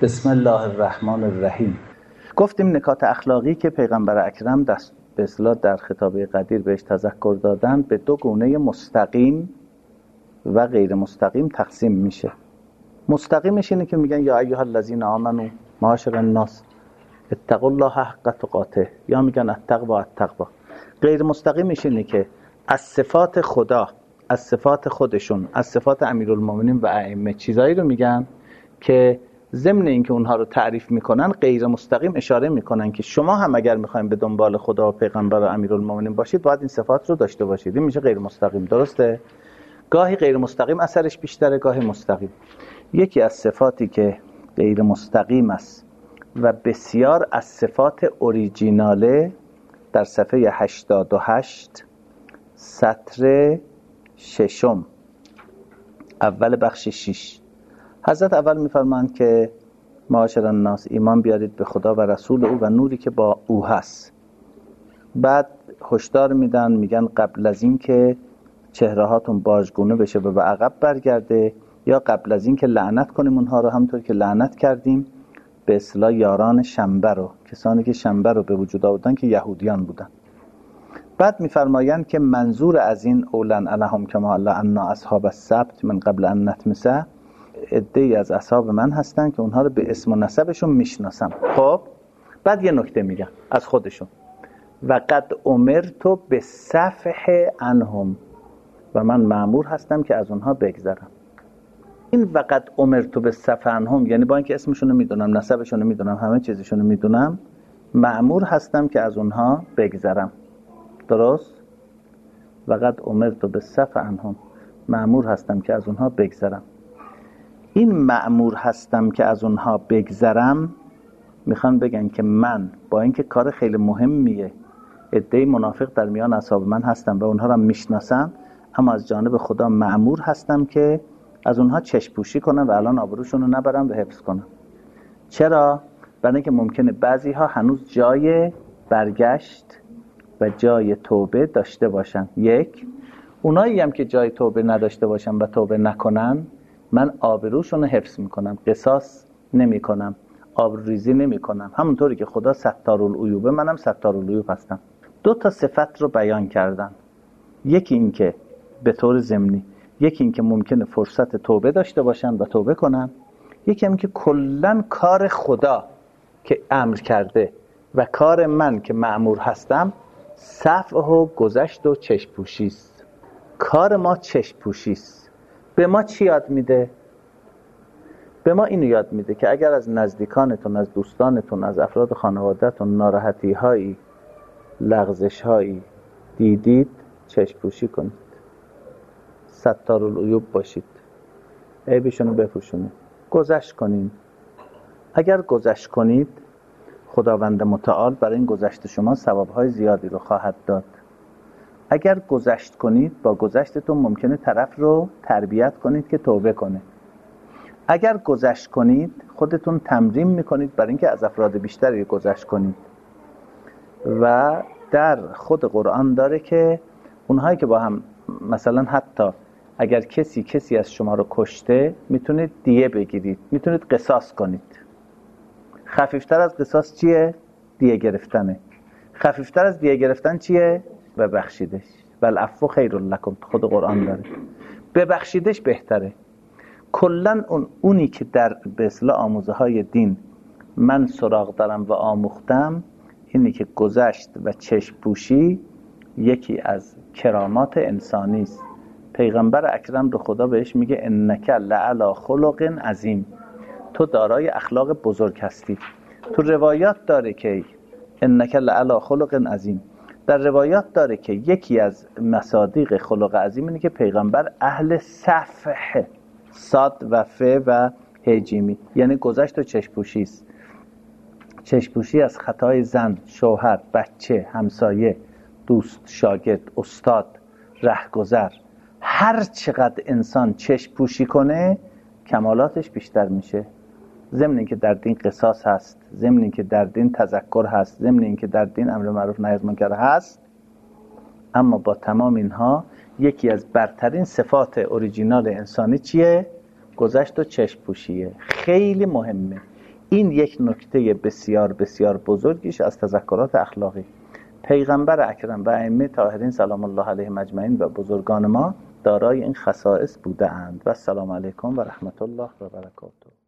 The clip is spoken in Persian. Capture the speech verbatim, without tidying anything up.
بسم الله الرحمن الرحیم. گفتیم نکات اخلاقی که پیغمبر اکرم دست به اصطلاح در خطابه قدیر بهش تذکر دادن به دو گونه مستقیم و غیر مستقیم تقسیم میشه. مستقیمش اینه که میگن یا ایها الذین آمنوا معاشر الناس اتقوا الله حق تقاته، یا میگن التقوا التقوا. غیر مستقیمش اینه که از صفات خدا، از صفات خودشون، از صفات امیرالمومنین و ائمه چیزایی رو میگن که ضمن اینکه اونها رو تعریف میکنن غیر مستقیم اشاره میکنن که شما هم اگر میخواین به دنبال خدا و پیغمبر و امیرالمومنین باشید باید این صفات رو داشته باشید. این میشه غیر مستقیم. درسته؟ گاهی غیر مستقیم اثرش بیشتره، گاهی مستقیم. یکی از صفاتی که غیر مستقیم است و بسیار از صفات اوریجیناله در صفحه هشتاد و هشت سطر ششم اول بخش شش، حضرت اول میفرمایند که معاشر الناس ایمان بیارید به خدا و رسول او و نوری که با او هست. بعد هشدار میدن، میگن قبل از این که چهره هاتون باژگونه بشه و به عقب برگرده، یا قبل از این که لعنت کنیم اونها رو همونطور که لعنت کردیم به اصطلاح یاران شنبه رو، کسانی که شنبه رو به وجود آوردن که یهودیان بودن. بعد میفرمایند که منظور از این اولن الهم کما لعنا اصحاب السبت من قبل ان نطمسه، عده‌ای از اصحاب من هستن که اونها رو به اسم و نسبشون میشناسم. خب بعد یه نکته میگن از خودشون، و قد امرت بالصفح عنهم، و من مأمور هستم که از اونها بگذرم. این و قد امرت بالصفح عنهم یعنی با اینکه اسمشون رو میدونم، نسبشون رو میدونم، همه چیزشون رو میدونم، مأمور هستم که از اونها بگذرم. درست؟ و قد امرت بالصفح عنهم، مأمور هستم که از اونها بگذرم. این مأمور هستم که از اونها بگذرم میخوان بگن که من با اینکه کار خیلی مهمیه، عده‌ای منافق در میان اصحاب من هستم و اونها را میشناسم، اما از جانب خدا مأمور هستم که از اونها چشم پوشی کنم و الان آبروشون رو نبرم و حفظ کنم. چرا؟ برای اینکه ممکنه بعضی ها هنوز جای برگشت و جای توبه داشته باشن. یک، اونایی هم که جای توبه نداشته باشن و توبه نکنن، من آبروشون رو حفظ میکنم، قصاص نمی کنم، آبروریزی نمی کنم، همونطوری که خدا ستارالعیوبه، منم ستارالعیوب هستم. دو تا صفت رو بیان کردن، یکی این که به طور ضمنی، یکی این که ممکنه فرصت توبه داشته باشن و توبه کنن، یکی این که کلن کار خدا که امر کرده و کار من که مأمور هستم صفح و گذشت و چشم پوشی است. کار ما چشم پوشی است. به ما چی یاد میده؟ به ما اینو یاد میده که اگر از نزدیکانتون، از دوستانتون، از افراد خانوادهتون ناراحتی هایی، لغزش هایی دیدید، چشم پوشی کنید، ستارالعیوب باشید، عیبشونو بپوشونید، گذشت کنید. اگر گذشت کنید خداوند متعال برای این گذشت شما ثوابهای زیادی رو خواهد داد. اگر گذشت کنید، با گذشتتون ممکنه طرف رو تربیت کنید که توبه کنه. اگر گذشت کنید خودتون تمرین میکنید برای اینکه از افراد بیشتری گذشت کنید. و در خود قرآن داره که اونهایی که با هم مثلا حتی اگر کسی کسی از شما رو کشته میتونید دیه بگیرید، میتونید قصاص کنید. خفیفتر از قصاص چیه؟ دیه گرفتنه. خفیفتر از دیه گرفتن چیه؟ ببخشیدش. والعفو خیر لکم، خود قرآن داره. ببخشیدش بهتره. کلن اون اونی که در به اصطلاح آموزه های دین من سراغ دارم و آموختم، اینی که گذشت و چشم پوشی یکی از کرامات انسانی است. پیغمبر اکرم رو خدا بهش میگه انک لعلی خلق عظیم، تو دارای اخلاق بزرگ هستی. تو روایات داره که انک لعلی خلق عظیم، در روایات داره که یکی از مصادیق خلق عظیم اینه که پیغمبر اهل صفح، صاد و ف و هجیمی، یعنی گذشت و چشپوشی است. چشپوشی از خطای زن، شوهر، بچه، همسایه، دوست، شاگرد، استاد، رهگذر. هر چقدر انسان چشپوشی کنه کمالاتش بیشتر میشه. ضمن اینکه در دین قصاص هست، ضمن اینکه در دین تذکر هست، ضمن اینکه در دین امر معروف نهی از منکر هست، اما با تمام اینها یکی از برترین صفات اوریجینال انسانی چیه؟ گذشت و چشم پوشیه. خیلی مهمه. این یک نکته بسیار بسیار بزرگیش از تذکرات اخلاقی. پیغمبر اکرم و ائمه طاهرین سلام الله علیهم اجمعین و بزرگان ما دارای این خصائص بوده اند. و السلام علیکم و رحمت الله و برکاته.